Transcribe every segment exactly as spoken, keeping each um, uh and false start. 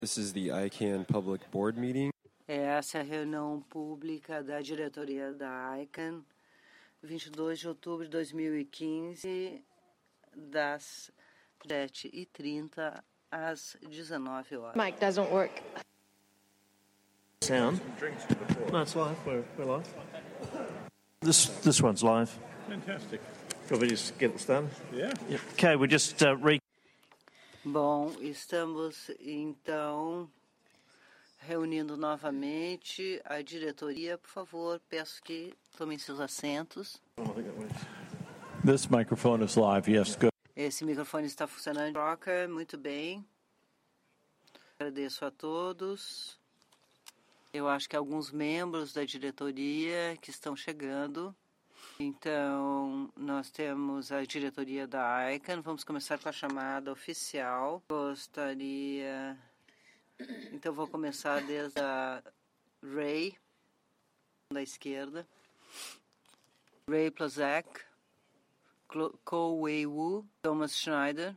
This is the I CANN Public Board meeting. Essa é a reunião pública da diretoria da I CANN, vinte e dois de outubro de dois mil e quinze, das sete e trinta às dezenove horas. Mic doesn't work. Sound? No, it's live. We're, we're live. This this one's live. Fantastic. Shall we just get it started? Yeah. Yeah. Okay, we just uh, re. Bom, estamos então reunindo novamente a diretoria. Por favor, peço que tomem seus assentos. Oh, I think that works. This microphone is live. Yes, good. Esse microfone está funcionando. Troca, muito bem. Agradeço a todos. Eu acho que alguns membros da diretoria que estão chegando. Então, nós temos a diretoria da I CANN. Vamos começar com a chamada oficial. Gostaria... Então, vou começar desde a Ray, da esquerda. Ray Plazak, Ko Wei Wu, Thomas Schneider.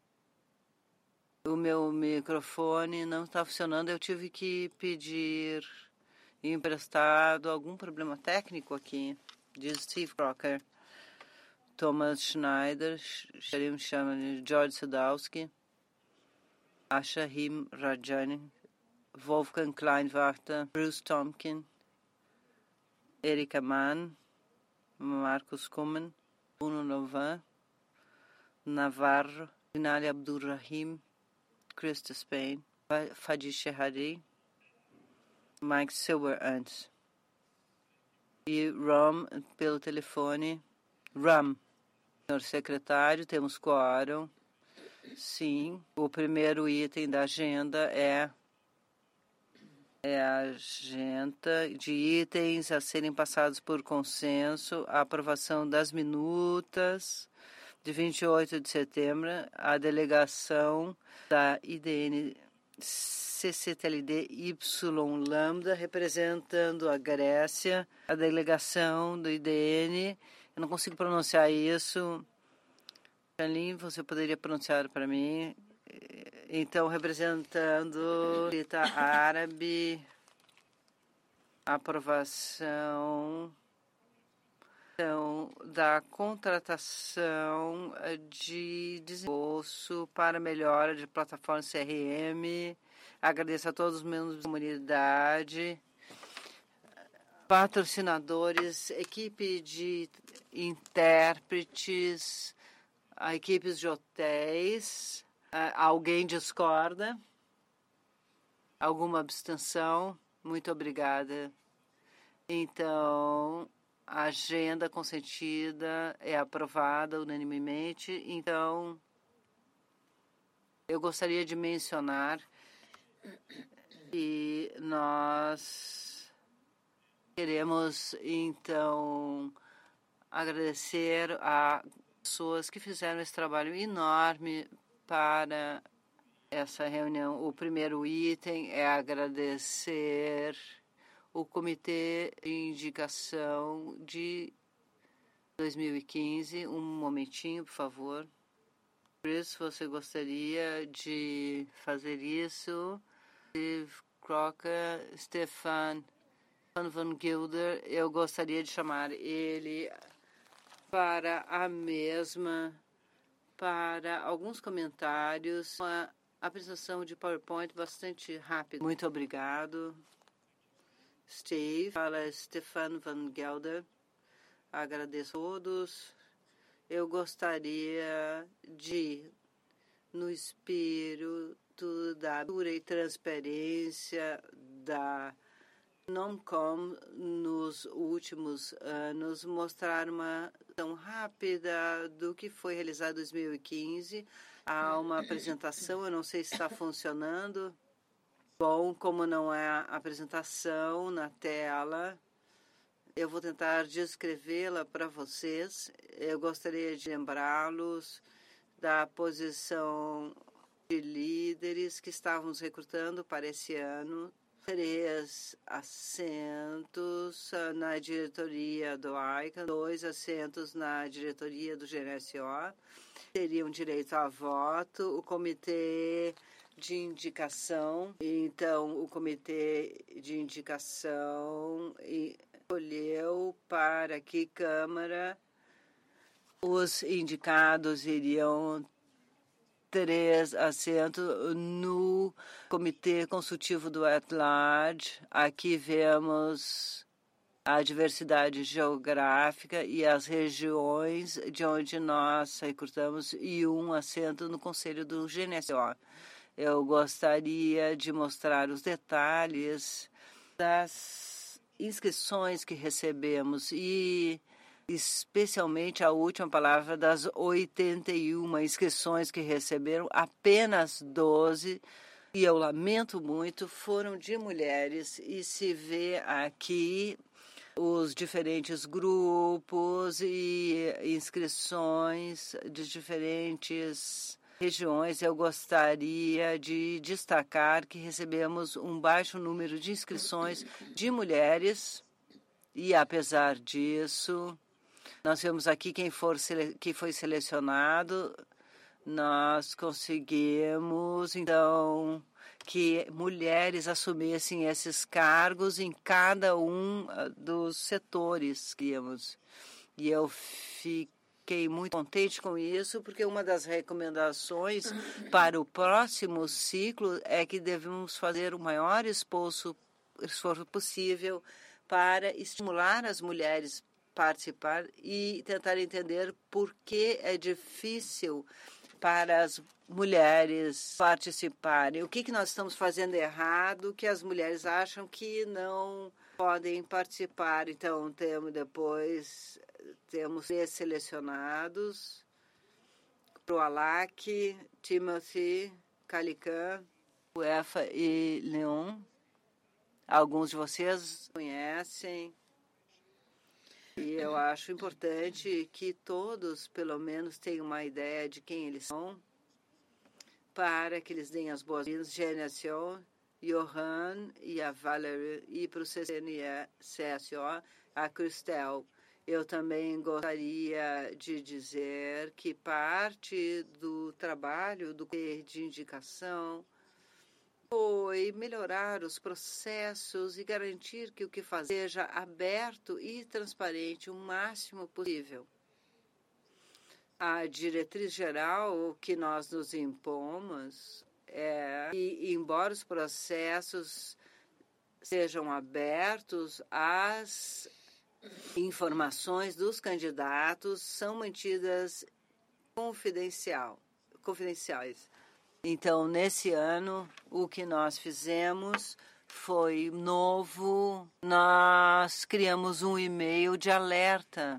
O meu microfone não está funcionando. Eu tive que pedir emprestado. Algum problema técnico aqui. Diz Steve Crocker, Thomas Schneider, me chama de George Sadowski, Asha Him Rajani, Wolfgang Kleinwarter, Bruce Tompkin, Erika Mann, Marcos Kuman, Bruno Novan, Navarro, Rinaldi Abdurrahim, Krista Spain, Fadi Shehadi, Mike Silverant. E Ram, pelo telefone. Ram, senhor secretário, temos quórum. Sim, o primeiro item da agenda é, é a agenda de itens a serem passados por consenso, a aprovação das minutas de vinte e oito de setembro, a delegação da I D N C C T L D Y Lambda, representando a Grécia, a delegação do I D N. Eu não consigo pronunciar isso. Charlene, você poderia pronunciar para mim? Então, representando a árabe, aprovação então, da contratação de desembolso para melhora de plataforma C R M. Agradeço a todos os membros da comunidade, patrocinadores, equipe de intérpretes, a equipes de hotéis. Alguém discorda? Alguma abstenção? Muito obrigada. Então, a agenda consentida é aprovada unanimemente. Então, eu gostaria de mencionar que nós queremos, então, agradecer a pessoas que fizeram esse trabalho enorme para essa reunião. O primeiro item é agradecer o Comitê de Indicação de dois mil e quinze. Um momentinho, por favor. Chris, você gostaria de fazer isso? Steve Crocker, Stefan Van Gilder, eu gostaria de chamar ele para a mesma, para alguns comentários, uma apresentação de PowerPoint bastante rápida. Muito obrigado. Steve, fala Stefan Van Gelder. Agradeço a todos. Eu gostaria de, no espírito da pura e transparência da Nomcom nos últimos anos, mostrar uma tão rápida do que foi realizado em dois mil e quinze. Há uma apresentação, eu não sei se está funcionando. Bom, como não é a apresentação na tela, eu vou tentar descrevê-la para vocês. Eu gostaria de lembrá-los da posição de líderes que estávamos recrutando para esse ano. Três assentos na diretoria do I CANN, dois assentos na diretoria do G N S O. Teriam direito a voto. O comitê de indicação. Então, o comitê de indicação escolheu para que Câmara os indicados iriam três assentos no Comitê Consultivo do At-Large. Aqui vemos a diversidade geográfica e as regiões de onde nós recrutamos e um assento no Conselho do G N S O. Eu gostaria de mostrar os detalhes das inscrições que recebemos e especialmente a última palavra das oitenta e uma inscrições que receberam, apenas doze, e eu lamento muito, foram de mulheres, e se vê aqui os diferentes grupos e inscrições de diferentes regiões. Eu gostaria de destacar que recebemos um baixo número de inscrições de mulheres, e apesar disso, nós vemos aqui quem, for, quem foi selecionado. Nós conseguimos, então, que mulheres assumissem esses cargos em cada um dos setores que íamos. E eu fiquei muito contente com isso, porque uma das recomendações para o próximo ciclo é que devemos fazer o maior esforço, esforço possível para estimular as mulheres participar e tentar entender por que é difícil para as mulheres participarem. O que, que nós estamos fazendo errado que as mulheres acham que não podem participar. Então, temos depois, temos três selecionados, Proalac, Timothy, Calican, Uefa e Leon. Alguns de vocês conhecem. E eu acho importante que todos, pelo menos, tenham uma ideia de quem eles são, para que eles deem as boas-vindas. G N S O, Johan e a Valerie, e para o C S O, a Cristel. Eu também gostaria de dizer que parte do trabalho do comitê de indicação foi melhorar os processos e garantir que o que faz seja aberto e transparente o máximo possível. A diretriz geral que nós nos impomos é que, embora os processos sejam abertos, as informações dos candidatos são mantidas confidencial, confidenciais. Então, nesse ano, o que nós fizemos foi novo. Nós criamos um e-mail de alerta.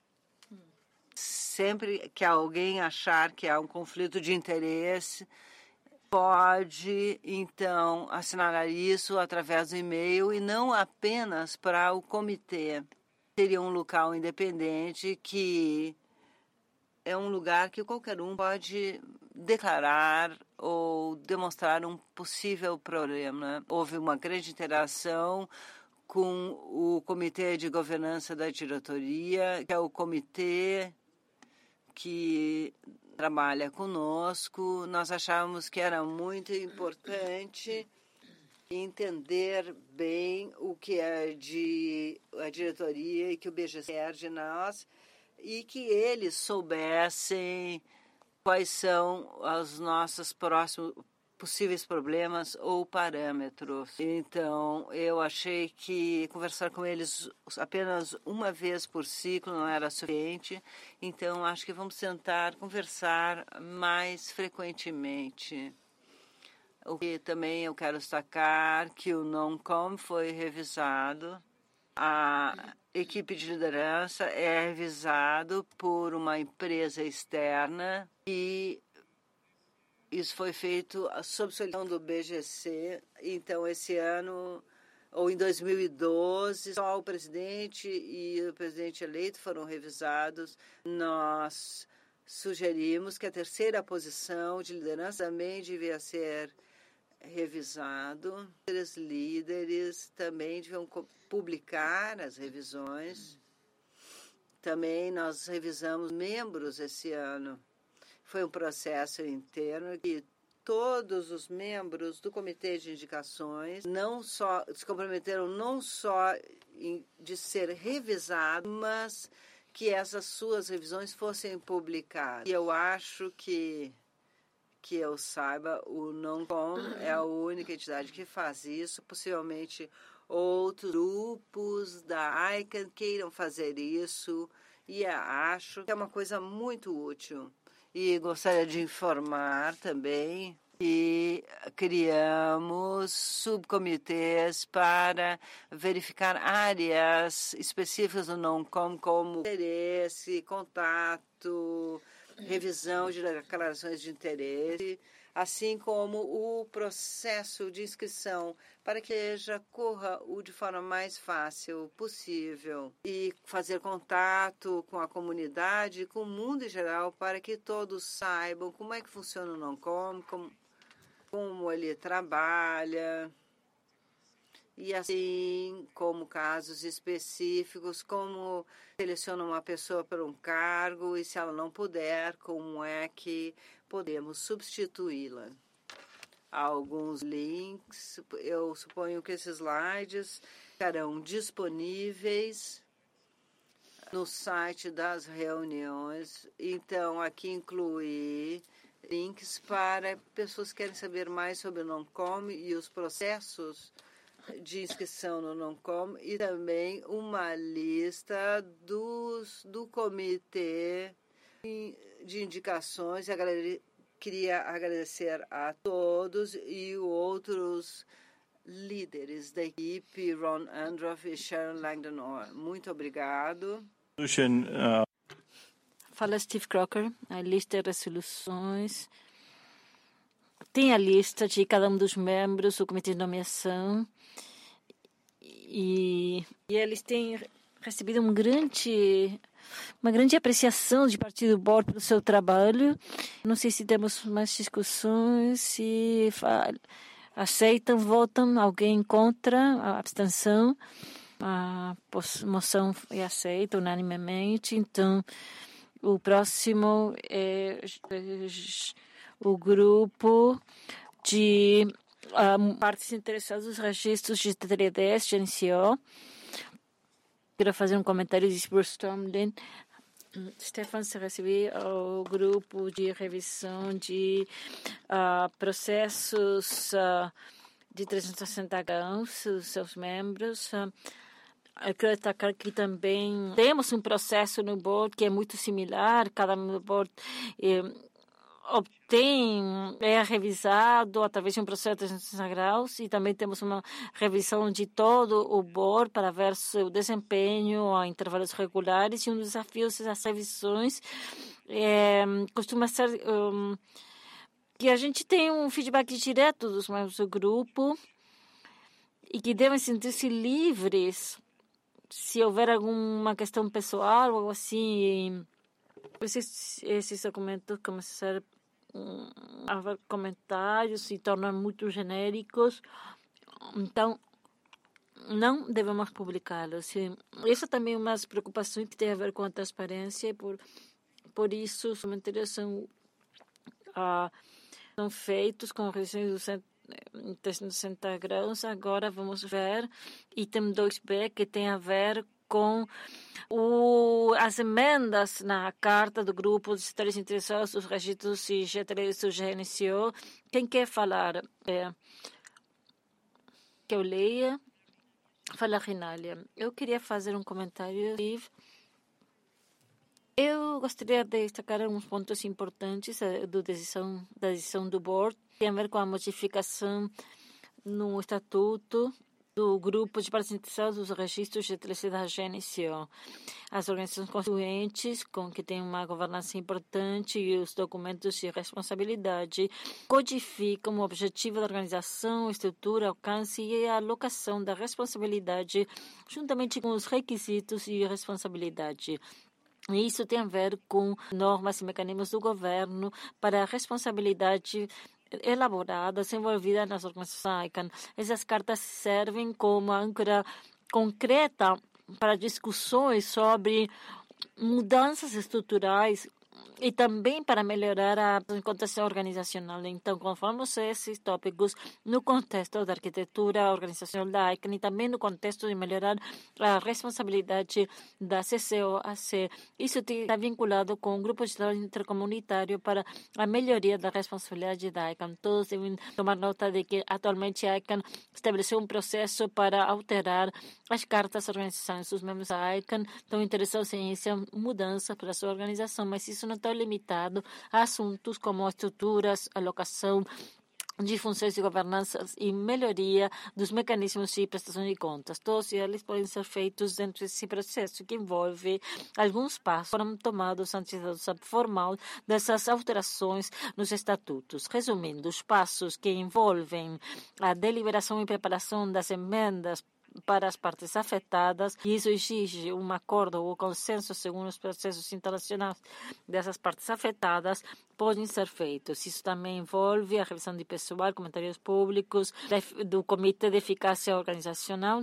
Sempre que alguém achar que há um conflito de interesse, pode, então, assinalar isso através do e-mail e não apenas para o comitê. Seria um local independente que é um lugar que qualquer um pode declarar ou demonstrar um possível problema. Houve uma grande interação com o Comitê de Governança da Diretoria, que é o comitê que trabalha conosco. Nós achávamos que era muito importante entender bem o que é de a diretoria e que o B G C quer de nós, e que eles soubessem quais são os nossos próximos possíveis problemas ou parâmetros. Então, eu achei que conversar com eles apenas uma vez por ciclo não era suficiente, então acho que vamos tentar conversar mais frequentemente. O que também eu quero destacar que o NONCOM foi revisado. A equipe de liderança é revisado por uma empresa externa e isso foi feito sob solicitação do B G C. Então, esse ano, ou em dois mil e doze, só o presidente e o presidente eleito foram revisados. Nós sugerimos que a terceira posição de liderança também devia ser revisado. Os líderes também deviam publicar as revisões. Também nós revisamos membros esse ano. Foi um processo interno que todos os membros do Comitê de Indicações não só se comprometeram não só em, de ser revisado, mas que essas suas revisões fossem publicadas. E eu acho que, que eu saiba, o NONCOM é a única entidade que faz isso. Possivelmente outros grupos da I C A N queiram fazer isso, e acho que é uma coisa muito útil. E gostaria de informar também que criamos subcomitês para verificar áreas específicas do NONCOM, como interesse, contato, revisão de declarações de interesse, assim como o processo de inscrição, para que já corra o de forma mais fácil possível e fazer contato com a comunidade, com o mundo em geral, para que todos saibam como é que funciona o NONCOM, como, como ele trabalha, e assim como casos específicos, como seleciona uma pessoa para um cargo e se ela não puder, como é que podemos substituí-la. Há alguns links, eu suponho que esses slides estarão disponíveis no site das reuniões. Então, aqui inclui links para pessoas que querem saber mais sobre o NONCOM e os processos de inscrição no NONCOM, e também uma lista dos, do comitê de indicações. Eu queria agradecer a todos e outros líderes da equipe, Ron Andruff e Sharon Langdon Orr. Muito obrigado. Fala Steve Crocker, a lista de resoluções. Tem a lista de cada um dos membros do comitê de nomeação e, e eles têm recebido um grande, uma grande apreciação de parte do board pelo seu trabalho. Não sei se temos mais discussões, se aceitam, votam, alguém contra a abstenção. A moção é aceita unanimemente. Então, o próximo é o grupo de um, partes interessadas dos registros de T T D S, G N C O. Quero fazer um comentário de Bruce Tomlin. Stefan, se receber o grupo de revisão de uh, processos uh, de trezentos e sessenta graus, os seus membros. Uh, Eu quero destacar que também temos um processo no board que é muito similar. Cada board eh, obtém, é revisado através de um processo de trezentos e sessenta graus, e também temos uma revisão de todo o board para ver seu desempenho a intervalos regulares, e um dos desafios dessas revisões é, costuma ser um, que a gente tem um feedback direto dos membros do grupo e que devem sentir-se livres se houver alguma questão pessoal ou algo assim. Esses, esses documentos começar a haver comentários se tornam muito genéricos, então não devemos publicá-los. Essa também é uma das preocupações que tem a ver com a transparência, por, por isso os comentários são, ah, são feitos com revisões do centro trezentos e sessenta graus. Agora vamos ver item dois B, que tem a ver com o, as emendas na carta do grupo dos setores interessados dos registros e G T L do G N C O. Quem quer falar? É, que eu leia? Fala, Rinália. Eu queria fazer um comentário. Eu gostaria de destacar alguns pontos importantes da decisão, da decisão do board. Tem a ver com a modificação no estatuto do grupo de partes interessadas dos registros de eletricidade da G N C O. As organizações constituintes, com que tem uma governança importante, e os documentos de responsabilidade codificam o objetivo da organização, estrutura, alcance e a alocação da responsabilidade, juntamente com os requisitos e responsabilidade. E isso tem a ver com normas e mecanismos do governo para a responsabilidade elaborada, desenvolvida nas organizações I C A N. Essas cartas servem como âncora concreta para discussões sobre mudanças estruturais e também para melhorar a contexto organizacional. Então, conformamos esses tópicos no contexto da arquitetura organizacional da ICANN e também no contexto de melhorar a responsabilidade da C C O A C. Isso está vinculado com o grupo de trabalho intercomunitário para a melhoria da responsabilidade da ICANN. Todos devem tomar nota de que atualmente a ICANN estabeleceu um processo para alterar as cartas organizacionais. Os membros da ICANN estão interessados em essa mudança para a sua organização, mas isso não está limitado a assuntos como estruturas, alocação de funções de governança e melhoria dos mecanismos de prestação de contas. Todos eles podem ser feitos dentro desse processo que envolve alguns passos foram tomados antes da adoção formal dessas alterações nos estatutos. Resumindo, os passos que envolvem a deliberação e preparação das emendas para as partes afetadas, e isso exige um acordo ou consenso segundo os processos internacionais dessas partes afetadas, podem ser feitos. Isso também envolve a revisão de pessoal, comentários públicos, do Comitê de Eficácia Organizacional,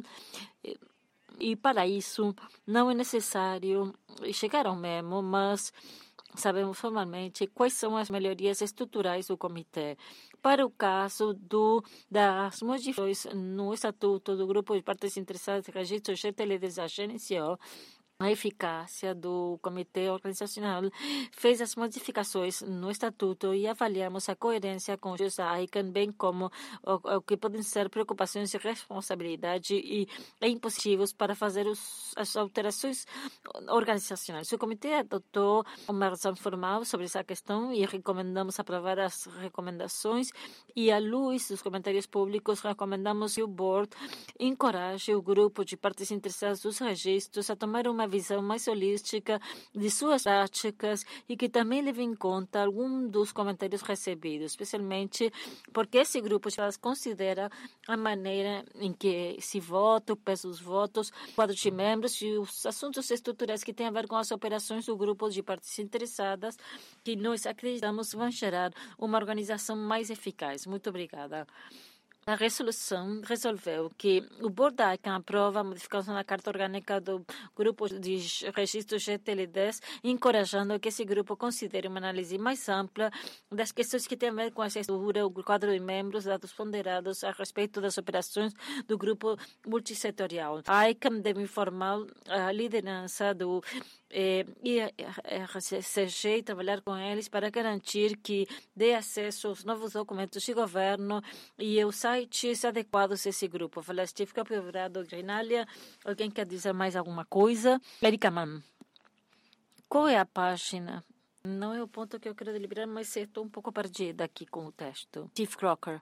e para isso não é necessário chegar ao memo, mas sabemos formalmente quais são as melhorias estruturais do comitê. Para o caso do, das modificações no estatuto do grupo de partes interessadas de registro G T L D da G N C O, a eficácia do Comitê Organizacional fez as modificações no estatuto e avaliamos a coerência com os da ICANN, bem como o, o que podem ser preocupações de responsabilidade e, e impositivos para fazer os, as alterações organizacionais. O Comitê adotou uma razão formal sobre essa questão e recomendamos aprovar as recomendações, e à luz dos comentários públicos recomendamos que o Board encoraje o grupo de partes interessadas dos registros a tomar uma visão mais holística de suas práticas e que também leve em conta algum dos comentários recebidos, especialmente porque esse grupo já considera a maneira em que se vota, o peso dos votos, o quadro de membros e os assuntos estruturais que têm a ver com as operações do grupo de partes interessadas, que nós acreditamos vão gerar uma organização mais eficaz. Muito obrigada. A resolução resolveu que o Board da ICANN aprova a modificação da Carta Orgânica do Grupo de Registro G T L D, encorajando que esse grupo considere uma análise mais ampla das questões que têm a ver com a estrutura, o quadro de membros, dados ponderados a respeito das operações do grupo multissetorial. A ICANN deve informar a liderança do Eh, e a C C G e trabalhar com eles para garantir que dê acesso aos novos documentos de governo e aos sites adequados a esse grupo. Fala Steve Capivrado, Grinalia. Alguém quer dizer mais alguma coisa? Erika Mann. Qual é a página? Não é o ponto que eu quero deliberar, mas estou um pouco perdida aqui com o texto. Steve Crocker.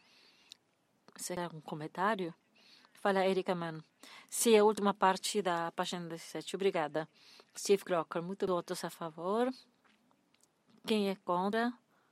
Será um comentário? Fala Erika Mann. Sim, a última parte da página dezessete. Obrigada. Steve Crocker, muito votos a favor. Quem é contra?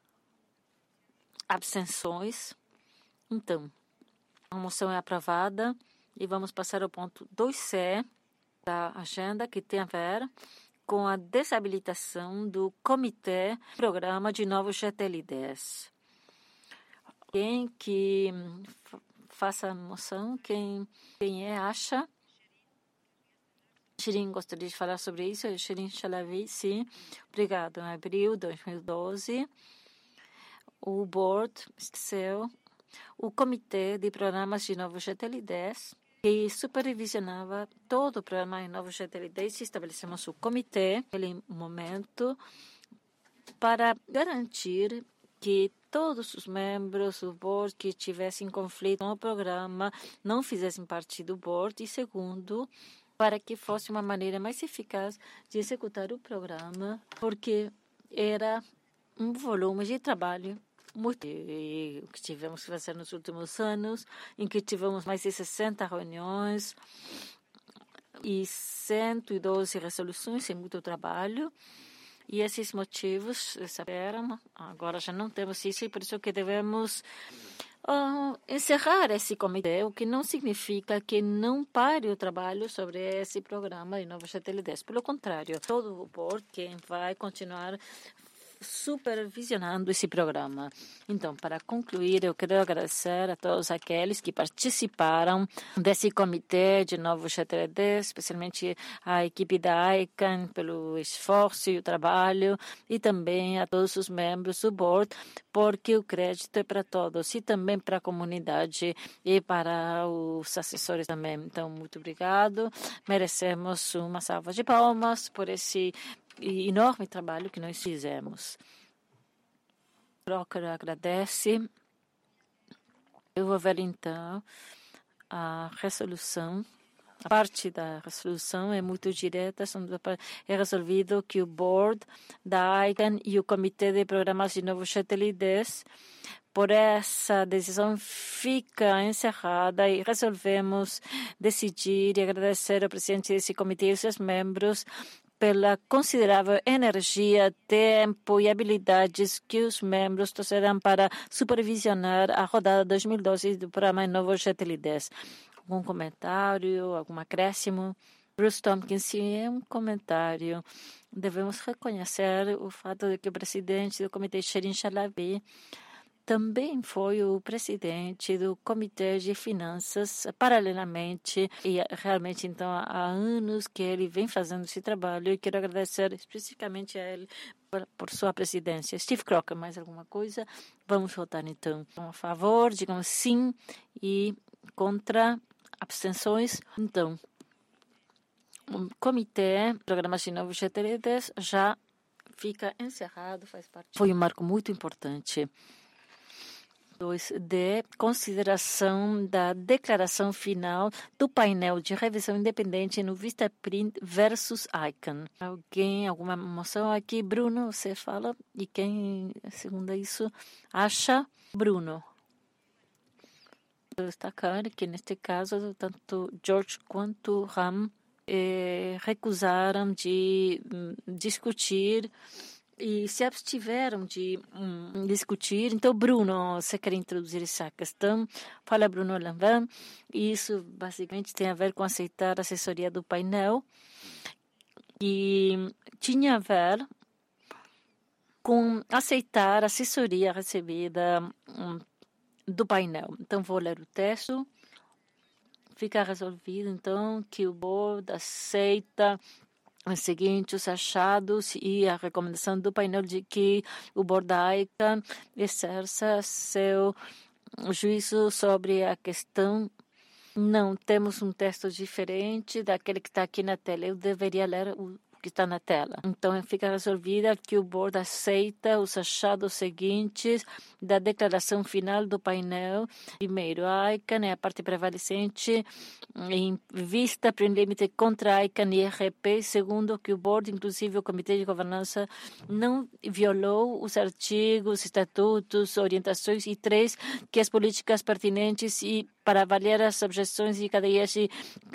Abstenções. Então, a moção é aprovada e vamos passar ao ponto dois C da agenda, que tem a ver com a desabilitação do Comitê Programa de Novos G T L Ds. Quem que faça a moção? Quem, quem é? Acha? Shirin gostaria de falar sobre isso. Shirin Chalavi, sim. Obrigado. Em abril de dois mil e doze, o Board esqueceu o Comitê de Programas de Novos G T L Ds, que supervisionava todo o programa de novos G T L Ds. Estabelecemos o comitê, naquele momento, para garantir que todos os membros do board que tivessem conflito com o programa não fizessem parte do board, e segundo, para que fosse uma maneira mais eficaz de executar o programa, porque era um volume de trabalho muito que tivemos que fazer nos últimos anos, em que tivemos mais de sessenta reuniões e cento e doze resoluções, é muito trabalho. E esses motivos saberam, agora já não temos isso, e por isso que devemos uh, encerrar esse comitê, o que não significa que não pare o trabalho sobre esse programa de novos G T L Ds. Pelo contrário, todo o board que vai continuar supervisionando esse programa. Então, para concluir, eu quero agradecer a todos aqueles que participaram desse comitê de novo G T L D, especialmente a equipe da I C A N pelo esforço e o trabalho, e também a todos os membros do board, porque o crédito é para todos e também para a comunidade e para os assessores também. Então, muito obrigado. Merecemos uma salva de palmas por esse enorme trabalho que nós fizemos. Crocker agradece. Eu vou ver então a resolução. A parte da resolução é muito direta. É resolvido que o board da I C A N e o comitê de programas de novo G T L Ds, por essa decisão, fica encerrada e resolvemos decidir e agradecer ao presidente desse comitê e seus membros pela considerável energia, tempo e habilidades que os membros trouxeram para supervisionar a rodada dois mil e doze do programa Novo G T L Ds. Algum comentário, algum acréscimo? Bruce Tompkins, sim, é um comentário. Devemos reconhecer o fato de que o presidente do comitê, Shirin Shalabi, também foi o presidente do Comitê de Finanças paralelamente, e realmente então há anos que ele vem fazendo esse trabalho e quero agradecer especificamente a ele por, por sua presidência. Steve Crocker, mais alguma coisa? Vamos votar então. A favor, digamos sim, e contra, abstenções. Então, o Comitê Programas de Novo G T L Ds já fica encerrado, faz parte. Foi um marco muito importante. dois D, consideração da declaração final do painel de revisão independente no Vistaprint versus I C A N. Alguém, alguma moção aqui? Bruno, você fala. E quem, segundo isso, acha? Bruno. Destacar que, neste caso, tanto George quanto Ram eh, recusaram de hum, discutir e se abstiveram de hum, discutir. Então, Bruno, você quer introduzir essa questão? Fala, Bruno Lanvin. Isso, basicamente, tem a ver com aceitar a assessoria do painel. E tinha a ver com aceitar a assessoria recebida hum, do painel. Então, vou ler o texto. Fica resolvido, então, que o board aceita os seguintes achados e a recomendação do painel de que o board da I C A N exerça seu juízo sobre a questão. Não temos um texto diferente daquele que está aqui na tela. Eu deveria ler o que está na tela. Então, fica resolvida que o board aceita os achados seguintes da declaração final do painel. Primeiro, a I C A N é a parte prevalecente em vista para o limite contra a I C A N e R P. Segundo, que o board, inclusive o comitê de governança, não violou os artigos, estatutos, orientações. E três, que as políticas pertinentes e para avaliar as objeções e cadeias de,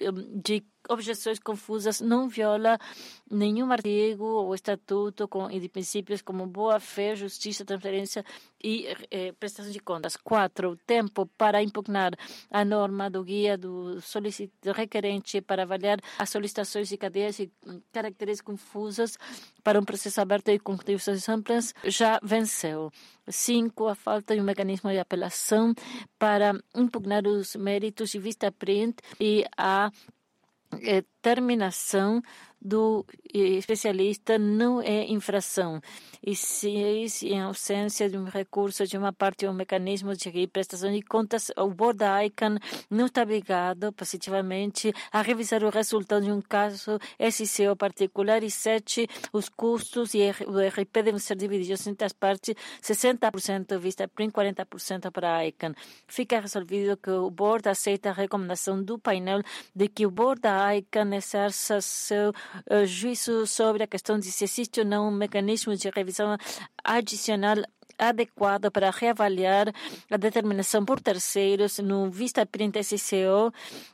de objeções confusas não viola nenhum artigo ou estatuto com, e de princípios como boa-fé, justiça, transparência e eh, prestação de contas. Quatro, o tempo para impugnar a norma do guia do, do requerente para avaliar as solicitações de cadeias e caracteres confusos para um processo aberto e com contribuições amplas já venceu. Cinco, a falta de um mecanismo de apelação para impugnar os méritos de Vistaprint e a eh, terminação do especialista não é infração. E seis, em ausência de um recurso de uma parte ou um mecanismo de prestação de contas, o board da I C A N não está obrigado positivamente a revisar o resultado de um caso S C O particular. E sete, os custos e o R P devem ser divididos entre as partes, sessenta por cento Vistaprint, quarenta por cento para a I C A N. Fica resolvido que o board aceita a recomendação do painel de que o board da I C A N exerça seu uh, juízo sobre a questão de se existe ou não um mecanismo de revisão adicional adequado para reavaliar a determinação por terceiros no Vistaprint S C O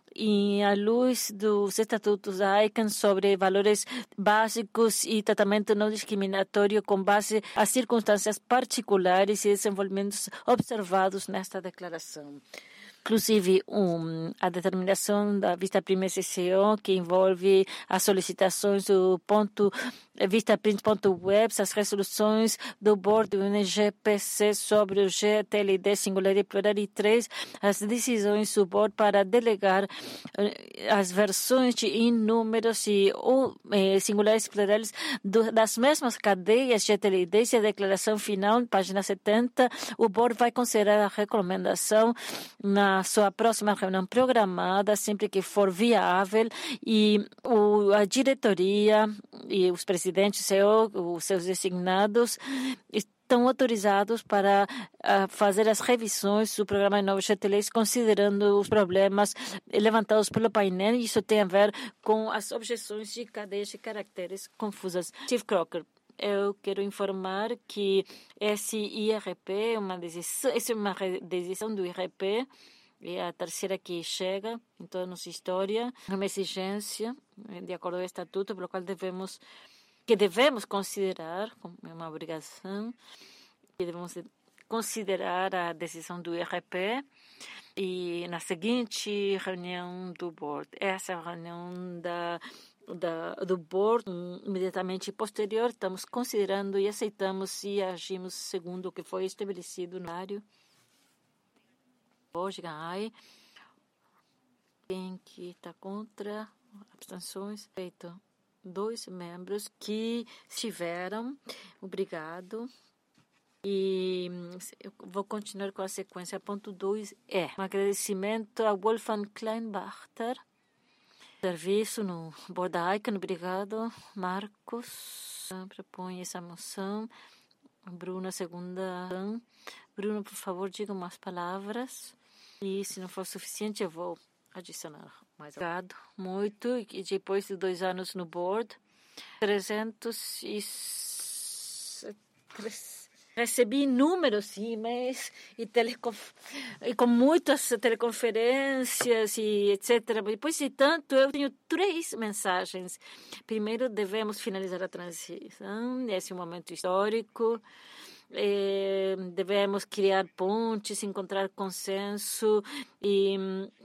e à luz dos estatutos da I C A N sobre valores básicos e tratamento não discriminatório com base às circunstâncias particulares e desenvolvimentos observados nesta declaração. inclusive um, a determinação da vista-prima C C O, que envolve as solicitações do ponto vista-print.web, as resoluções do board do N G P C sobre o G T L D singular e plural, e três, as decisões do board para delegar as versões de em números e ou eh, singulares e plurais do, das mesmas cadeias G T L D. E a declaração final, página setenta, o board vai considerar a recomendação na sua próxima reunião programada, sempre que for viável, e o, a diretoria e os presidentes, C E O, os seus designados, estão autorizados para uh, fazer as revisões do programa de novos G T L Ds, considerando os problemas levantados pelo painel. Isso tem a ver com as objeções de cadeias de caracteres confusas. Steve Crocker, eu quero informar que esse I R P é uma decisão, essa é uma decisão do I R P, é a terceira que chega em toda a nossa história, uma exigência, de acordo com o estatuto, pelo qual devemos, que devemos considerar, como é uma obrigação, que devemos considerar a decisão do I R P, e na seguinte reunião do board, essa reunião da Da, do board, imediatamente posterior, estamos considerando e aceitamos e agimos segundo o que foi estabelecido no horário. Hoje, quem que está contra? Abstenções? Feito. Dois membros que estiveram. Obrigado. E eu vou continuar com a sequência. Ponto dois é um agradecimento a Wolfgang Kleinbachter, serviço no board da ICANN. Obrigado, Marcos. Propõe essa moção. Bruno, segunda. Bruno, por favor, diga umas palavras. E se não for suficiente, eu vou adicionar mais. Obrigado muito. E depois de dois anos no board, trezentos e recebi inúmeros e-mails e, teleconf... e com muitas teleconferências e etcétera. Depois de tanto, eu tenho três mensagens. Primeiro, devemos finalizar a transição. Esse é um momento histórico. É, devemos criar pontes, encontrar consenso. E,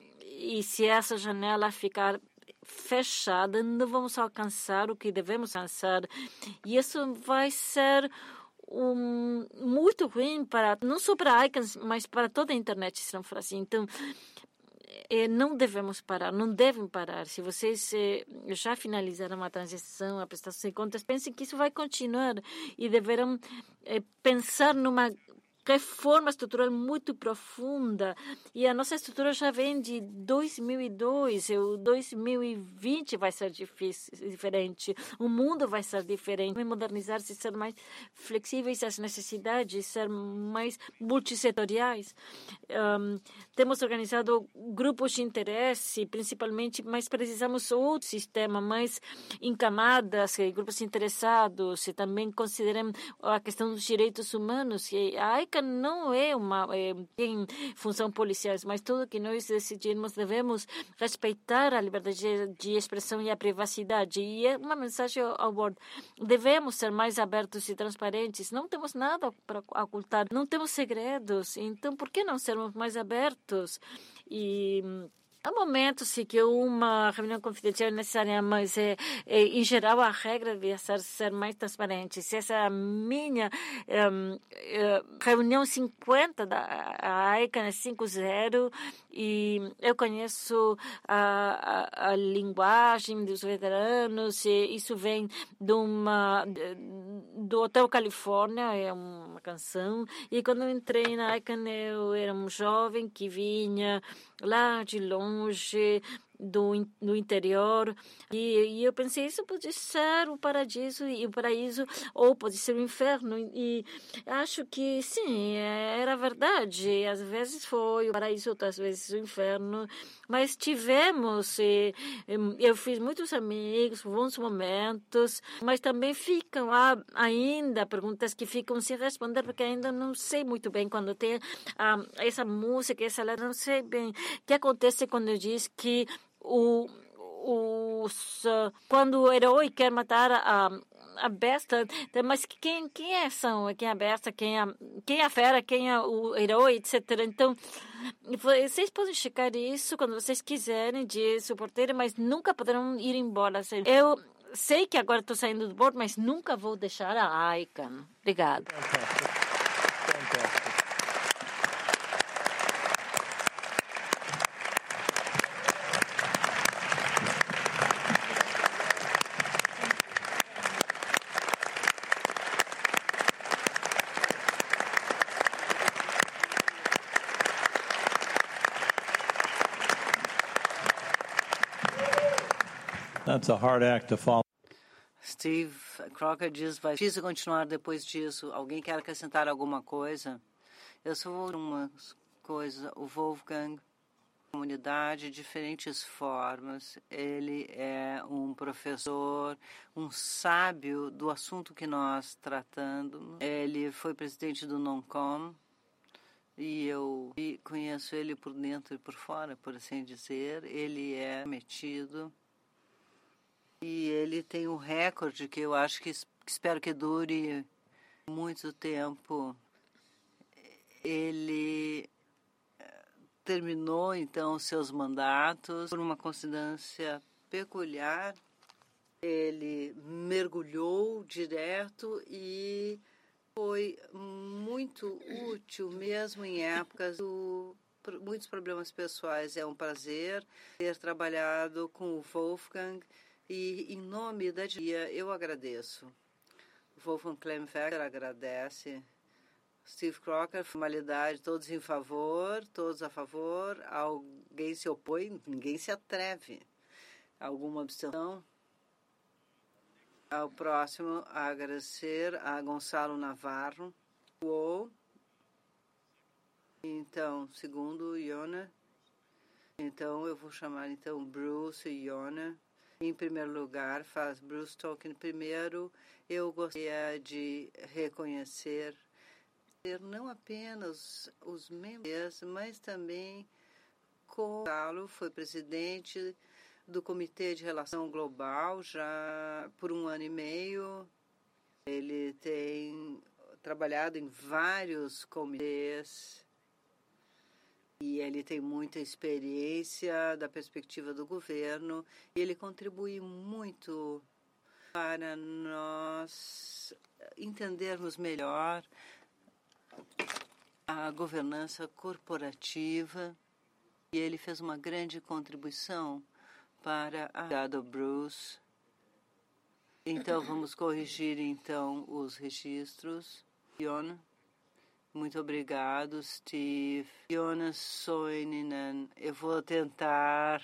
e se essa janela ficar fechada, não vamos alcançar o que devemos alcançar. E isso vai ser Um, muito ruim para não só para a ICANN, mas para toda a internet, se não for assim. Então, é, não devemos parar, não devem parar. Se vocês é, já finalizaram a transição, a prestação de contas, pensem que isso vai continuar e deverão é, pensar numa reforma estrutural muito profunda. E a nossa estrutura já vem de dois mil e dois, o dois mil e vinte vai ser difícil, diferente, o mundo vai ser diferente, vai modernizar-se, ser mais flexíveis às necessidades, ser mais multissetoriais. Um, temos organizado grupos de interesse, principalmente, mas precisamos outro sistema mais em camadas, grupos interessados, e também considerem a questão dos direitos humanos. E a ICANN não é uma é, tem função policiais, mas tudo que nós decidimos devemos respeitar a liberdade de, de expressão e a privacidade. E é uma mensagem ao board. Devemos ser mais abertos e transparentes. Não temos nada para ocultar, não temos segredos. Então, por que não sermos mais abertos? E há momentos em que uma reunião confidencial é necessária, mas é, é, em geral a regra devia ser, ser mais transparente. Se essa é a minha um, é, reunião cinquenta da ICANN é cinco zero, e eu conheço a, a, a linguagem dos veteranos, e isso vem de uma, do Hotel Califórnia, é uma canção, e quando eu entrei na ICANN eu era um jovem que vinha lá de longe, do, do interior, e, e eu pensei, isso pode ser o paraíso, e o paraíso, ou pode ser o inferno, e acho que sim, era verdade, às vezes foi o paraíso, outras vezes o inferno, mas tivemos, e, eu fiz muitos amigos, bons momentos, mas também ficam lá ainda perguntas que ficam sem responder, porque ainda não sei muito bem quando tem ah, essa música, essa letra, não sei bem o que acontece quando eu diz que o os, uh, quando o herói quer matar a, a besta, mas quem, quem é são? Quem é a besta? Quem é, quem é a fera? Quem é o herói, etcétera. Então, vocês podem checar isso quando vocês quiserem de suporteiro, mas nunca poderão ir embora. Eu sei que agora estou saindo do bordo, mas nunca vou deixar a Icahn. Obrigado. Fantastic. Fantastic. That's a hard act to follow. Steve Crocker diz, vai difícil continuar depois disso. Alguém quer acrescentar alguma coisa? Eu só vou uma coisa. O Wolfgang, comunidade, diferentes formas. Ele é um professor, um sábio do assunto que nós tratando. Ele foi presidente do NONCOM. E eu conheço ele por dentro e por fora, por assim dizer. Ele é metido. E ele tem um recorde que eu acho que espero que dure muito tempo. Ele terminou, então, seus mandatos por uma constância peculiar. Ele mergulhou direto e foi muito útil, mesmo em épocas do muitos problemas pessoais. É um prazer ter trabalhado com o Wolfgang. E, em nome da dia, eu agradeço. Wolfgang Klemfecker agradece. Steve Crocker, formalidade, todos em favor, todos a favor. Alguém se opõe? Ninguém se atreve. Alguma abstenção? Ao próximo, a agradecer a Gonçalo Navarro. Uou. Então, segundo, Iona. Então, eu vou chamar, então, Bruce e Iona. Em primeiro lugar, faz Bruce Tolkien primeiro. Eu gostaria de reconhecer não apenas os membros, mas também Gonçalo foi presidente do Comitê de Relação Global já por um ano e meio. Ele tem trabalhado em vários comitês. E ele tem muita experiência da perspectiva do governo e ele contribui muito para nós entendermos melhor a governança corporativa e ele fez uma grande contribuição para a... Obrigado, Bruce. Então, vamos corrigir, então, os registros. Iona. Muito obrigado, Steve. Jonas Soininen. Eu vou tentar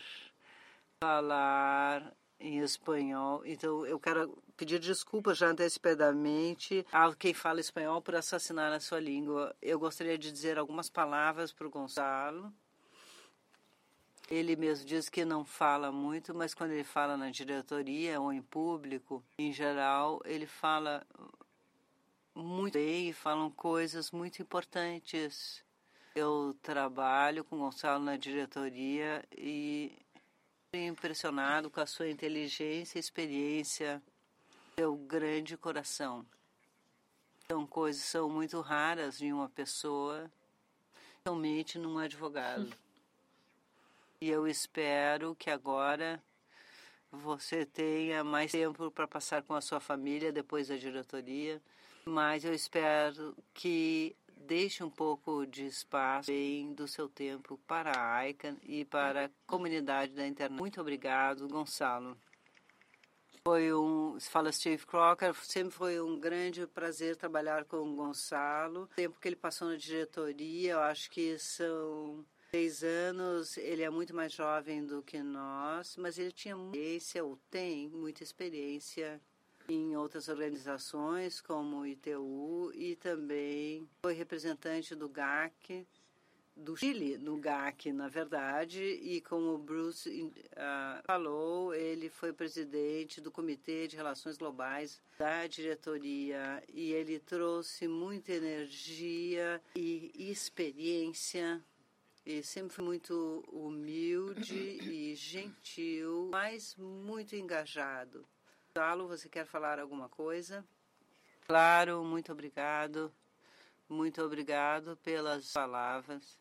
falar em espanhol. Então, eu quero pedir desculpas já antecipadamente a quem fala espanhol por assassinar a sua língua. Eu gostaria de dizer algumas palavras para o Gonçalo. Ele mesmo diz que não fala muito, mas quando ele fala na diretoria ou em público, em geral, ele fala muito bem e falam coisas muito importantes. Eu trabalho com o Gonçalo na diretoria e estou impressionado com a sua inteligência e experiência, seu grande coração. São coisas são muito raras em uma pessoa, especialmente num advogado. E eu espero que agora você tenha mais tempo para passar com a sua família depois da diretoria. Mas eu espero que deixe um pouco de espaço bem do seu tempo para a Icahn e para a comunidade da internet. Muito obrigado, Gonçalo. Foi um, fala Steve Crocker, sempre foi um grande prazer trabalhar com o Gonçalo. O tempo que ele passou na diretoria, eu acho que são seis anos, ele é muito mais jovem do que nós, mas ele tinha muita experiência, ou tem muita experiência em outras organizações, como o I T U, e também foi representante do G A C, do Chile, no G A C, na verdade, e como o Bruce uh, falou, ele foi presidente do Comitê de Relações Globais da diretoria, e ele trouxe muita energia e experiência e sempre foi muito humilde e gentil, mas muito engajado. Gonçalo, você quer falar alguma coisa? Claro, muito obrigado. Muito obrigado pelas palavras.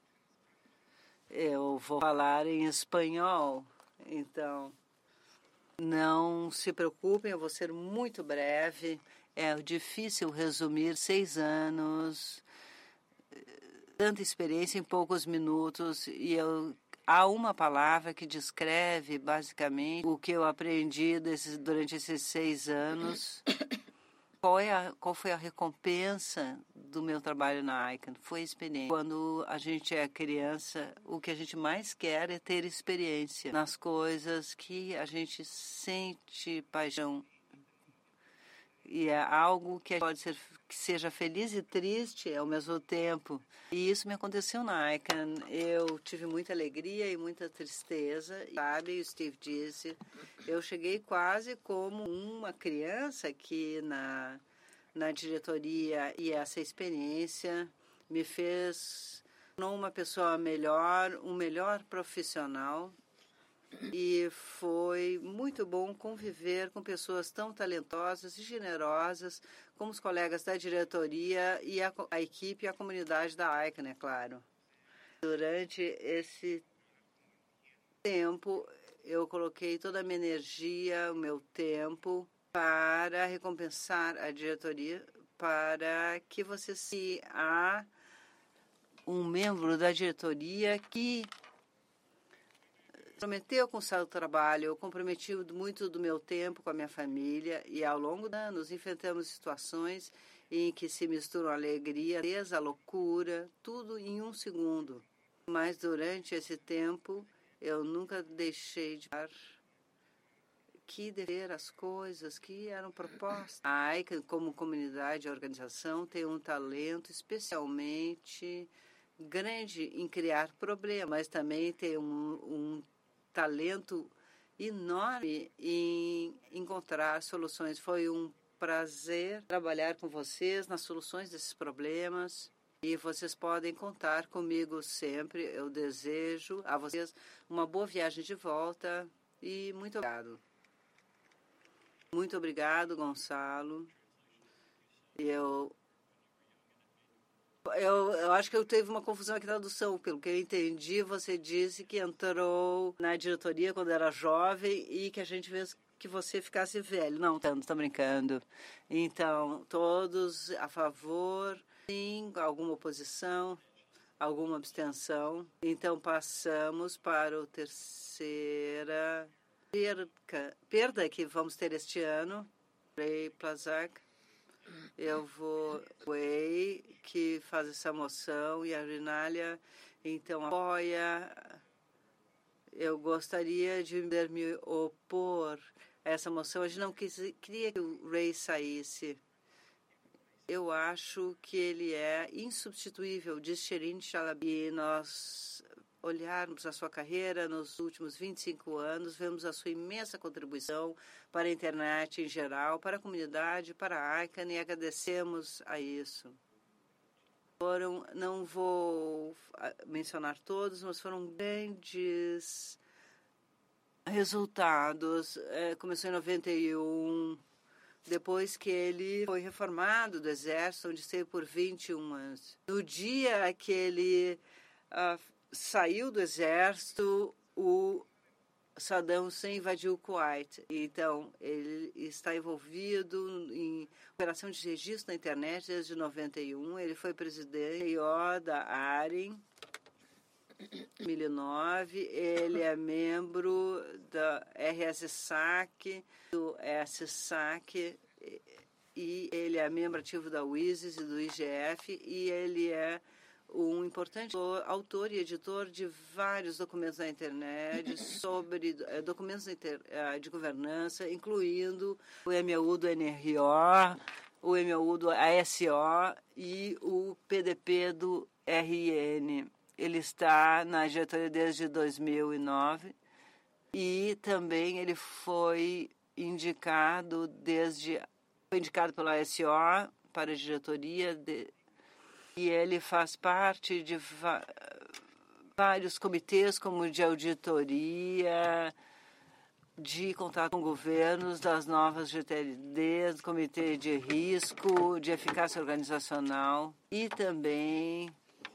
Eu vou falar em espanhol, então não se preocupem, eu vou ser muito breve. É difícil resumir seis anos, tanta experiência em poucos minutos, e eu, há uma palavra que descreve basicamente o que eu aprendi desses, durante esses seis anos. Qual, é a, qual foi a recompensa do meu trabalho na I C A N? Foi a experiência. Quando a gente é criança, o que a gente mais quer é ter experiência nas coisas que a gente sente paixão. E é algo que pode ser que seja feliz e triste ao mesmo tempo. E isso me aconteceu na I C A N. Eu tive muita alegria e muita tristeza. Sabe, o Steve disse, eu cheguei quase como uma criança que na, na diretoria, e essa experiência me fez uma pessoa melhor, um melhor profissional. E foi muito bom conviver com pessoas tão talentosas e generosas como os colegas da diretoria e a, a equipe e a comunidade da I C A N, é claro. Durante esse tempo, eu coloquei toda a minha energia, o meu tempo, para recompensar a diretoria, para que você se há um membro da diretoria que comprometeu com o seu trabalho, eu comprometi muito do meu tempo com a minha família, e ao longo dos anos enfrentamos situações em que se misturam a alegria, a tristeza, a loucura, tudo em um segundo. Mas durante esse tempo eu nunca deixei de falar que dever as coisas que eram propostas. A I C A N, como comunidade e organização, tem um talento especialmente grande em criar problemas, mas também tem um, um talento enorme em encontrar soluções. Foi um prazer trabalhar com vocês nas soluções desses problemas e vocês podem contar comigo sempre. Eu desejo a vocês uma boa viagem de volta e muito obrigado. Muito obrigado, Gonçalo. Eu Eu, eu acho que eu teve uma confusão aqui na tradução. Pelo que eu entendi, você disse que entrou na diretoria quando era jovem e que a gente fez que você ficasse velho. Não, estou brincando. Então, todos a favor? Sim, alguma oposição? Alguma abstenção? Então, passamos para o terceira perca, perda que vamos ter este ano. Ray Plazak. Eu vou Way, que faz essa moção, e a Rinália, então, apoia. Eu gostaria de me opor a essa moção. A gente não quis, queria que o Ray saísse. Eu acho que ele é insubstituível, diz Sherin Chalabi. E nós olharmos a sua carreira nos últimos vinte e cinco anos, vemos a sua imensa contribuição para a internet em geral, para a comunidade, para a I C A N, e agradecemos a isso. Foram, não vou mencionar todos, mas foram grandes resultados. É, começou em noventa e um, depois que ele foi reformado do Exército, onde esteve por vinte e um anos. No dia que ele uh, saiu do Exército, o Saddam Hussein invadiu o Kuwait. Então, ele está envolvido em operação de registro na internet desde noventa e um. Ele foi presidente da AREN em dois mil e nove. Ele é membro da R S S A C, do S S A C, e ele é membro ativo da U I S I S e do I G F, e ele é um importante autor e editor de vários documentos na internet sobre uh, documentos inter, uh, de governança, incluindo o M O U do N R O, o M O U do A S O e o P D P do R I N. Ele está na diretoria desde dois mil e nove e também ele foi indicado desde foi indicado pela A S O para a diretoria de, e ele faz parte de vários comitês, como de auditoria, de contato com governos das novas G T L Ds, comitê de risco, de eficácia organizacional e também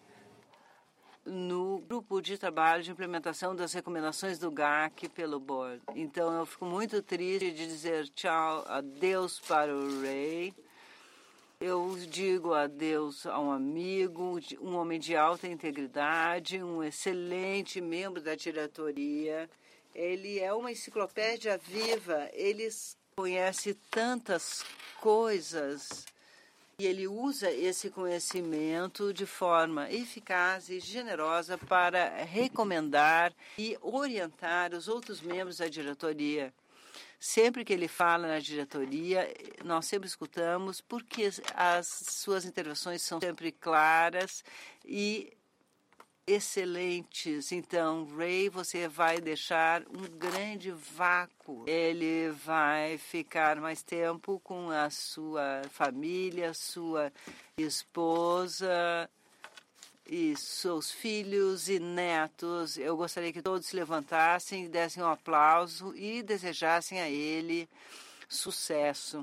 no grupo de trabalho de implementação das recomendações do G A C pelo board. Então, eu fico muito triste de dizer tchau, adeus para o Ray. Eu digo adeus a um amigo, um homem de alta integridade, um excelente membro da diretoria. Ele é uma enciclopédia viva, ele conhece tantas coisas e ele usa esse conhecimento de forma eficaz e generosa para recomendar e orientar os outros membros da diretoria. Sempre que ele fala na diretoria, nós sempre escutamos, porque as suas intervenções são sempre claras e excelentes. Então, Ray, você vai deixar um grande vácuo. Ele vai ficar mais tempo com a sua família, sua esposa e seus filhos e netos. Eu gostaria que todos se levantassem, dessem um aplauso e desejassem a ele sucesso.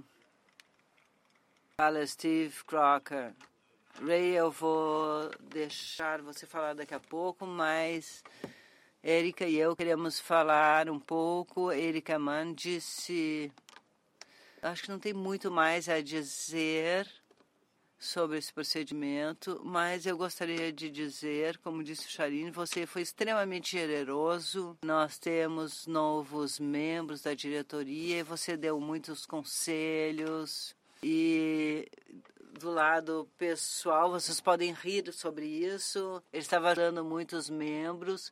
Fala Steve Crocker. Ray, eu vou deixar você falar daqui a pouco, mas Erika e eu queremos falar um pouco. Erika Mann disse, acho que não tem muito mais a dizer sobre esse procedimento, mas eu gostaria de dizer, como disse o Charine, você foi extremamente generoso. Nós temos novos membros da diretoria e você deu muitos conselhos e do lado pessoal, vocês podem rir sobre isso. Ele estava dando muitos membros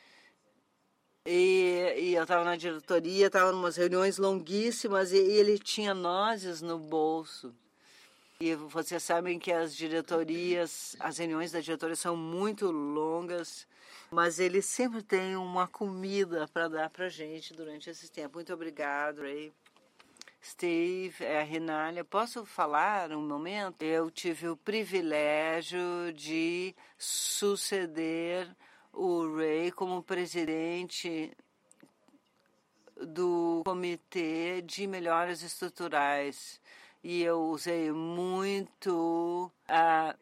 e, e eu estava na diretoria, estava em umas reuniões longuíssimas e, e ele tinha nozes no bolso. E vocês sabem que as diretorias, as reuniões da diretoria são muito longas, mas ele sempre tem uma comida para dar para a gente durante esse tempo. Muito obrigado, Ray. Steve, é a Rinália. Posso falar um momento? Eu tive o privilégio de suceder o Ray como presidente do Comitê de Melhorias Estruturais. E eu usei muito uh,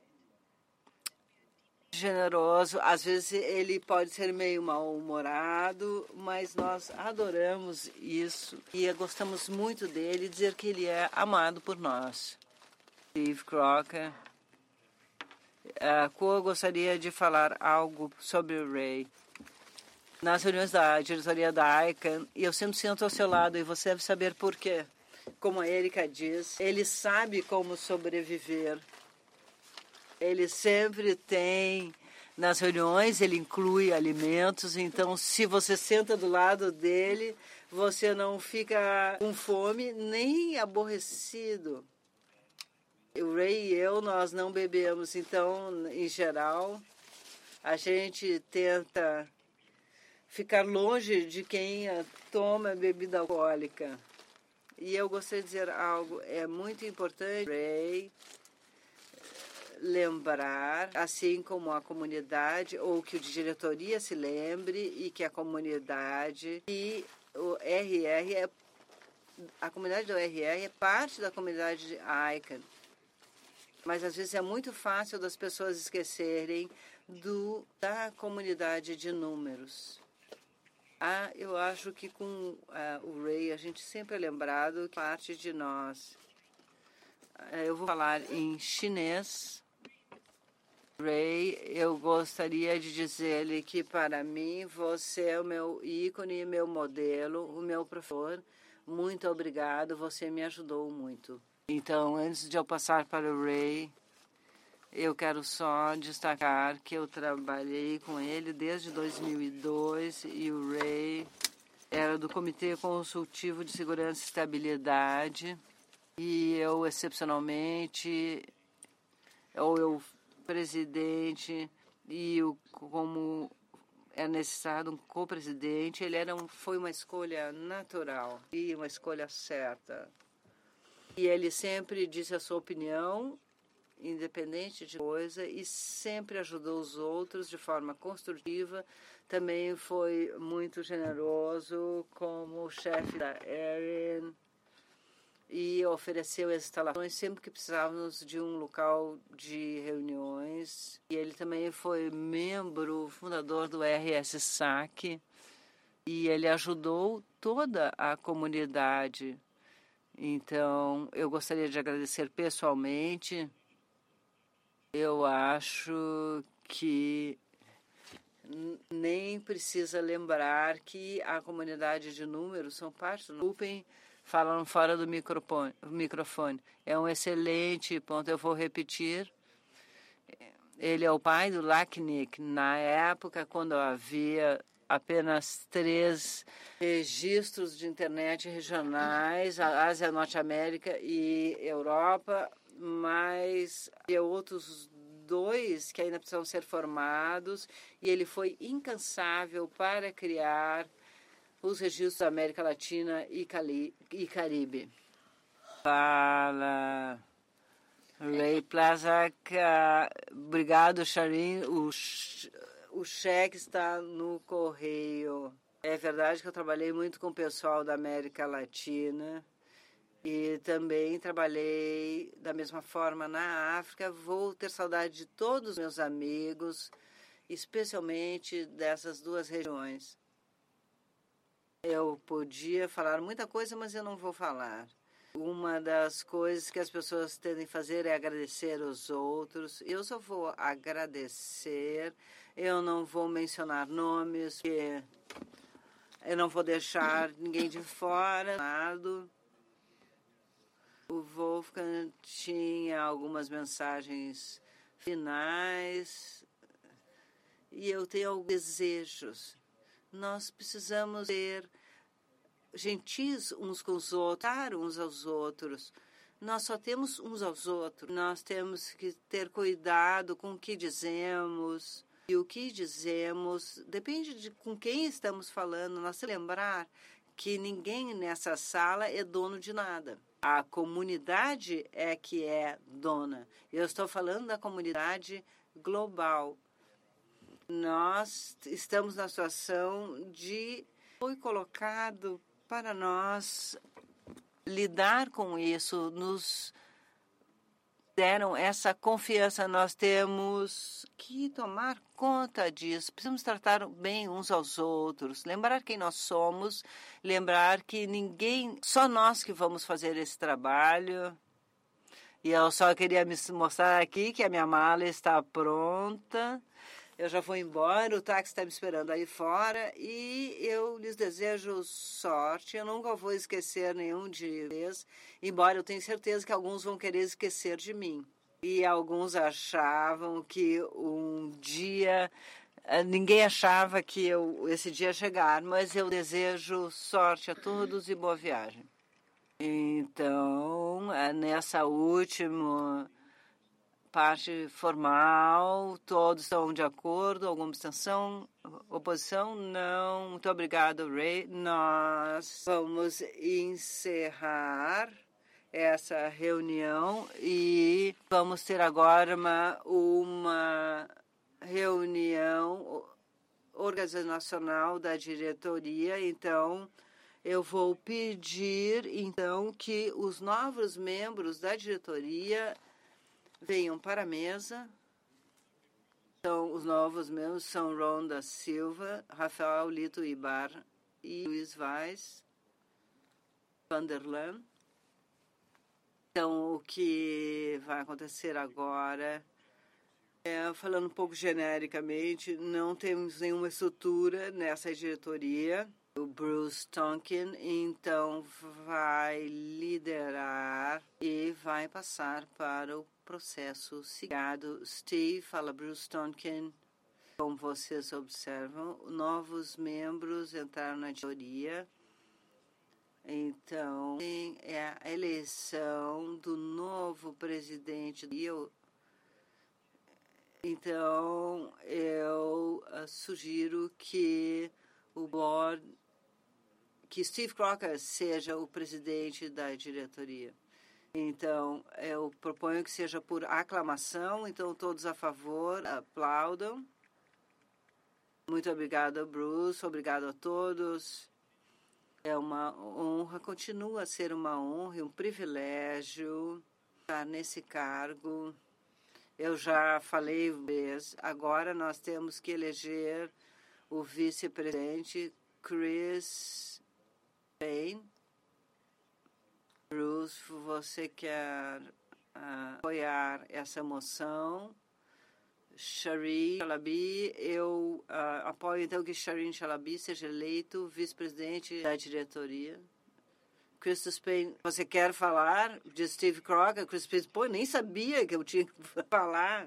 generoso. Às vezes ele pode ser meio mal-humorado, mas nós adoramos isso e gostamos muito dele, dizer que ele é amado por nós. Steve Crocker. Uh, eu gostaria de falar algo sobre o Ray. Nas reuniões da diretoria da I C A N, eu sempre sinto ao seu lado e você deve saber por quê. Como a Erika diz, ele sabe como sobreviver. Ele sempre tem, nas reuniões, ele inclui alimentos. Então, se você senta do lado dele, você não fica com fome nem aborrecido. O Ray e eu, nós não bebemos. Então, em geral, a gente tenta ficar longe de quem toma bebida alcoólica. E eu gostaria de dizer algo, é muito importante, Ray, lembrar, assim como a comunidade, ou que o de diretoria se lembre, e que a comunidade, e o R R, é, a comunidade do R R é parte da comunidade de I C A N. Mas às vezes é muito fácil das pessoas esquecerem do, da comunidade de números. Ah, eu acho que com uh, o Ray a gente sempre é lembrado que parte de nós. Uh, eu vou falar em chinês. Ray, eu gostaria de dizer-lhe que para mim você é o meu ícone, meu modelo, o meu professor. Muito obrigado, você me ajudou muito. Então, antes de eu passar para o Ray, eu quero só destacar que eu trabalhei com ele desde dois mil e dois e o Ray era do Comitê Consultivo de Segurança e Estabilidade e eu, excepcionalmente, ou eu, presidente, e eu, como é necessário um co-presidente, ele era um, foi uma escolha natural e uma escolha certa. E ele sempre disse a sua opinião independente de coisa, e sempre ajudou os outros de forma construtiva. Também foi muito generoso como chefe da Erin e ofereceu as instalações sempre que precisávamos de um local de reuniões. E ele também foi membro fundador do R S S A C e ele ajudou toda a comunidade. Então, eu gostaria de agradecer pessoalmente. Eu acho que nem precisa lembrar que a comunidade de números são parte do Desculpem, falam fora do microfone. É um excelente ponto, eu vou repetir. Ele é o pai do LACNIC. Na época, quando havia apenas três registros de internet regionais, a Ásia, Norte América e Europa, mas havia outros dois que ainda precisam ser formados, e ele foi incansável para criar os registros da América Latina e, Cali e Caribe. Fala, Ray Plaza, obrigado, Sharin. O, o cheque está no correio. É verdade que eu trabalhei muito com o pessoal da América Latina e também trabalhei da mesma forma na África. Vou ter saudade de todos os meus amigos, especialmente dessas duas regiões. Eu podia falar muita coisa, mas eu não vou falar. Uma das coisas que as pessoas tendem a fazer é agradecer aos outros. Eu só vou agradecer, eu não vou mencionar nomes, porque eu não vou deixar ninguém de fora. O Wolfgang tinha algumas mensagens finais e eu tenho alguns desejos. Nós precisamos ser gentis uns com os outros, uns aos outros. Nós só temos uns aos outros. Nós temos que ter cuidado com o que dizemos. E o que dizemos depende de com quem estamos falando. Nós temos que lembrar que ninguém nessa sala é dono de nada. A comunidade é que é dona. Eu estou falando da comunidade global. Nós estamos na situação de foi colocado para nós lidar com isso, nos deram essa confiança, nós temos que tomar conta disso, precisamos tratar bem uns aos outros, lembrar quem nós somos, lembrar que ninguém, só nós que vamos fazer esse trabalho. E eu só queria me mostrar aqui que a minha mala está pronta. Eu já vou embora, o táxi está me esperando aí fora e eu lhes desejo sorte. Eu nunca vou esquecer nenhum de vocês, embora eu tenha certeza que alguns vão querer esquecer de mim. E alguns achavam que um dia, ninguém achava que eu, esse dia ia chegar, mas eu desejo sorte a todos e boa viagem. Então, nessa última parte formal, todos estão de acordo? Alguma abstenção? Oposição? Não. Muito obrigado, Ray. Nós vamos encerrar essa reunião e vamos ter agora uma, uma reunião organizacional da diretoria. Então, eu vou pedir, então, que os novos membros da diretoria venham para a mesa. Então, os novos membros são Ron da Silva, Rafael Lito Ibarra e Luiz Vaz Vanderlan. Então, o que vai acontecer agora, é, falando um pouco genericamente, não temos nenhuma estrutura nessa diretoria. O Bruce Tonkin, então, vai liderar e vai passar para o processo seguido. Steve, fala Bruce Tonkin. Como vocês observam, novos membros entraram na diretoria. Então, é a eleição do novo presidente. Eu, então, eu uh, sugiro que o board, que Steve Crocker seja o presidente da diretoria. Então, eu proponho que seja por aclamação. Então, todos a favor, aplaudam. Muito obrigada, Bruce. Obrigado a todos. É uma honra, continua a ser uma honra e um privilégio estar nesse cargo. Eu já falei, agora nós temos que eleger o vice-presidente Chris Payne. Bruce, você quer uh, apoiar essa moção? Shireen Chalabi, eu uh, apoio então que Shireen Chalabi seja eleito vice-presidente da diretoria. Christus Payne, você quer falar de Steve Crocker? Christus Payne, pô, nem sabia que eu tinha que falar.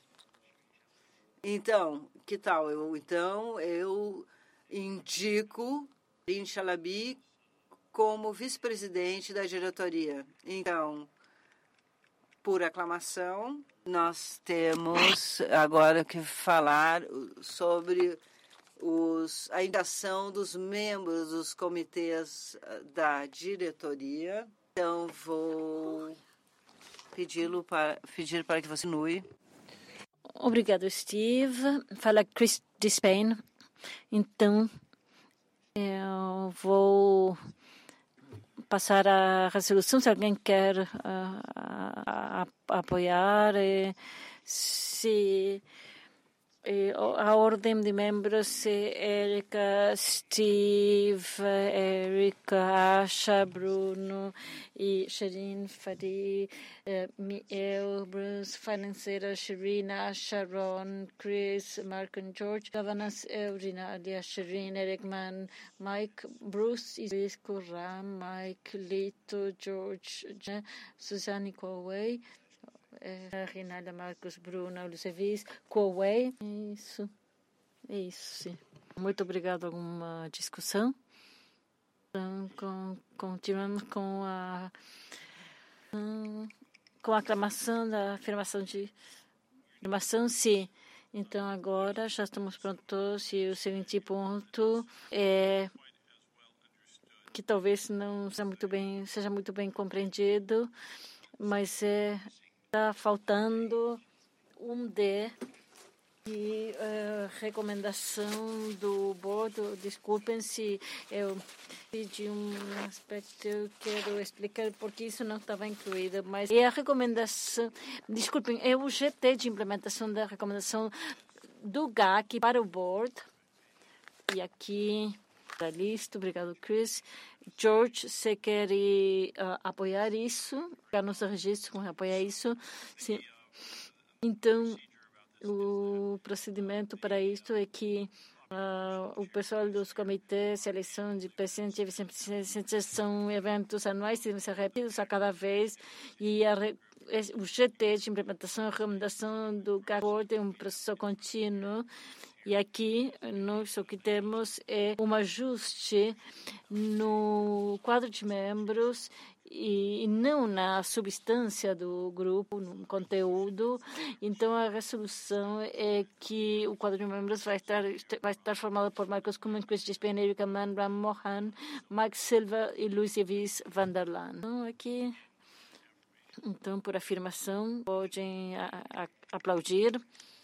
Então, que tal? Eu, então, eu indico Shireen Chalabi como vice-presidente da diretoria. Então, por aclamação, nós temos agora que falar sobre os, a indicação dos membros dos comitês da diretoria. Então, vou pedi-lo para, pedir para que você continue. Obrigado, Steve. Fala Chris Disspain. Então, eu vou passar a resolução, se alguém quer uh, a, a, a apoiar, eh, se eh, a ordem de membros é Erika, Steve, Erika, Asha, Bruno e Shireen Fadi, eh, eu, Bruce, financeira, Shireen, Asha, Ron, Chris, Mark and George, governance, Eurina, Alia, Shireen, Erikman, Mike, Bruce, Isco, Ram, Mike, Lito, George, Suzanne Coway, é, Rinalda, Marcos, Bruno, Lucevis, Coway. Isso, é isso, sim. Muito obrigado. Alguma discussão? Então, com, continuamos com a com a aclamação da afirmação de afirmação, sim. Então, agora já estamos prontos e o seguinte ponto é que talvez não seja muito bem, seja muito bem compreendido, mas é está faltando um D de uh, recomendação do board. Desculpem se eu pedi um aspecto, eu quero explicar porque isso não estava incluído, mas é a recomendação, desculpem, é o G T de implementação da recomendação do G A C para o board. E aqui está listo, obrigado, Chris. George, você quer uh, apoiar isso? Ficar no seu registro com apoiar isso? Sim. Então, o procedimento para isso é que uh, o pessoal dos comitês, seleção de presidente e vice-presidente são eventos anuais que devem ser repetidos a cada vez e a o G T de implementação e recomendação do G A C é um processo contínuo. E aqui, nós o que temos é um ajuste no quadro de membros e não na substância do grupo, no conteúdo. Então, a resolução é que o quadro de membros vai estar, vai estar formado por Marcos Kuhn, Chris Disspain, Erika Mann, Ram Mohan, Mike Silva e Luís Evis van der Laan. Então, aqui, então, por afirmação, podem a, a, aplaudir.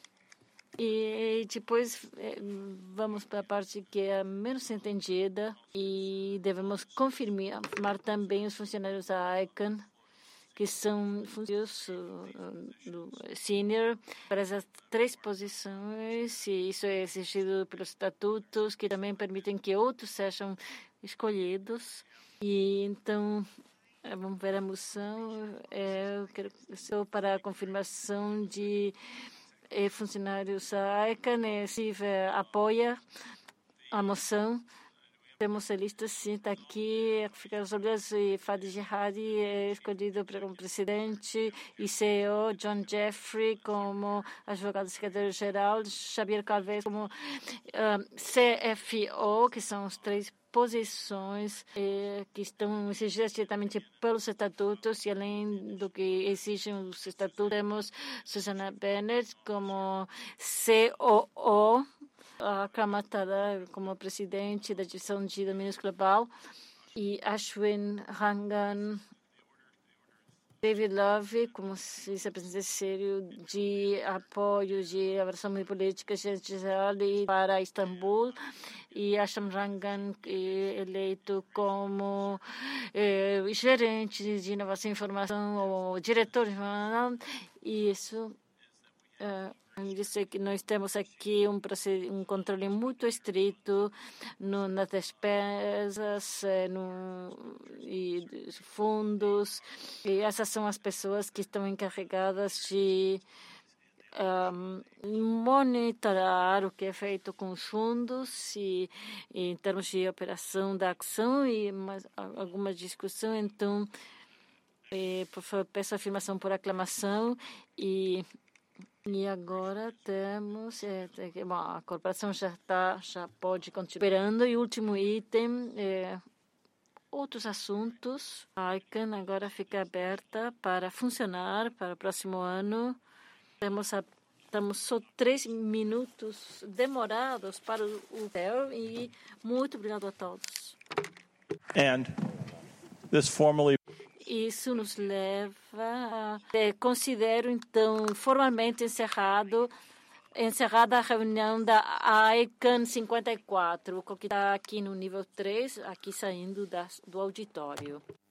E depois vamos para a parte que é a menos entendida e devemos confirmar também os funcionários da I C A N, que são funcionários do senior para essas três posições, e isso é exigido pelos estatutos, que também permitem que outros sejam escolhidos. E então, vamos ver a moção. Eu quero só para a confirmação de funcionários da I C A N, se apoia a moção. Temos a lista, sim, está aqui. Fica resolvido e Fadi Jihadi é escolhido como presidente e C E O, John Jeffrey como advogado secretário-geral, Xavier Calvez como uh, C F O, que são os três posições eh, que estão exigidas diretamente pelos estatutos, e além do que exigem os estatutos, temos Susana Bennett como C O O, a Kamatada como presidente da divisão de domínios global, e Ashwin Rangan David Love, como vice-presidente de apoio de avaliação de política geral para Istambul, e Asham Rangan, eleito como eh, gerente de inovação e informação, ou diretor de informação. E isso eh, disse que nós temos aqui um, um controle muito estrito no, nas despesas no, e fundos. E essas são as pessoas que estão encarregadas de um, monitorar o que é feito com os fundos e, e em termos de operação da ação e mais, alguma discussão. Então, eh, por favor, peço afirmação por aclamação e E agora temos, é, bom, a corporação já está, já pode continuar operando. E o último item, é, outros assuntos. A ICANN agora fica aberta para funcionar para o próximo ano. Temos, a, temos só três minutos demorados para o hotel e muito obrigado a todos. And this formally Isso nos leva a... É, considero, então, formalmente encerrado, encerrada a reunião da ICANN cinquenta e quatro, que está aqui no nível três, aqui saindo da, do auditório.